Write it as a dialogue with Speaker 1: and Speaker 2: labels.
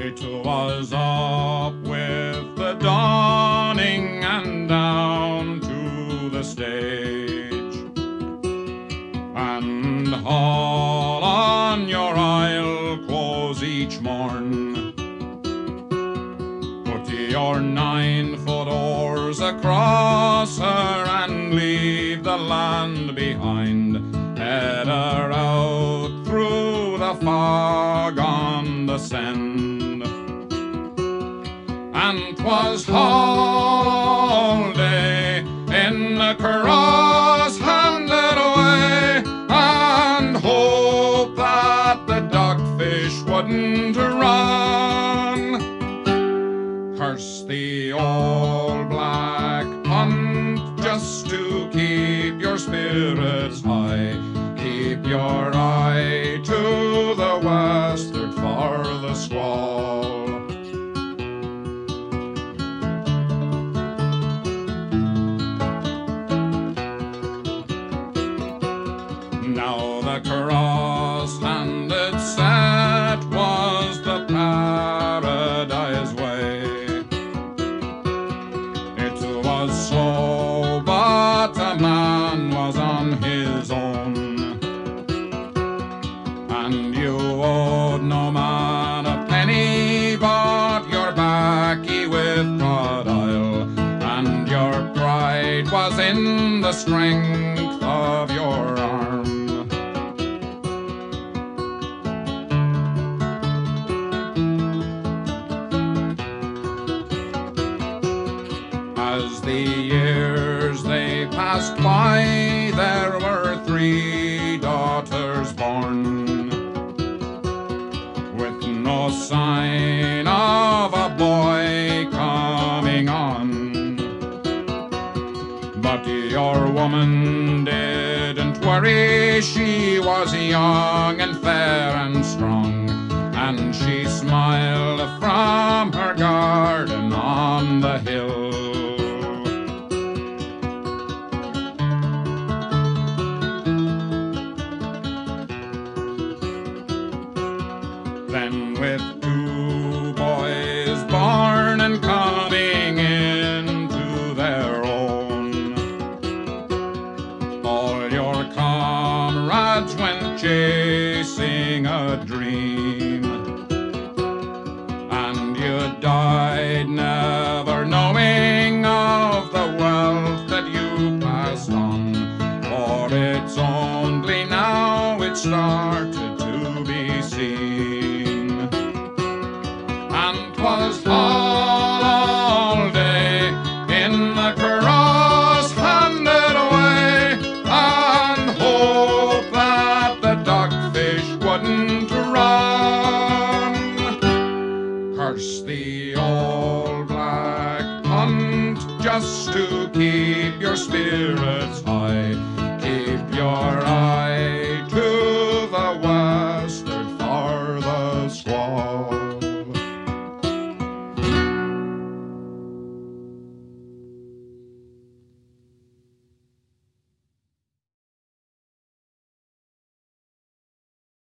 Speaker 1: It was up with the dawning and down to the stage, and haul on your aisle clothes each morn. Put your 9-foot oars across her and leave the land behind. Head her out through the fog on the Send, and 'twas all day in the cross handed away, and hope that the dogfish wouldn't run. Curse the old black punt just to keep your spirits high. Keep your eye to the westward for the squall. Now the cross-handed set was the Paradise way. It was slow, but a man was on his own, and you owed no man a penny but your baccy with Carlisle, and your pride was in the strength of your arm. As the years they passed by, there were 3 daughters born, with no sign of a boy coming on. But your woman didn't worry, she was young and fair and strong, and she smiled from her garden on the hill. Then with 2 boys born and coming into their own, all your comrades went chasing a dream, and you died never knowing of the wealth that you passed on, for it's only now it started to be seen. And 'twas all day in the cross handed away, and hope that the dogfish wouldn't run. Curse the old black punt just to keep your spirits high. Keep your eye to the westward for the squall.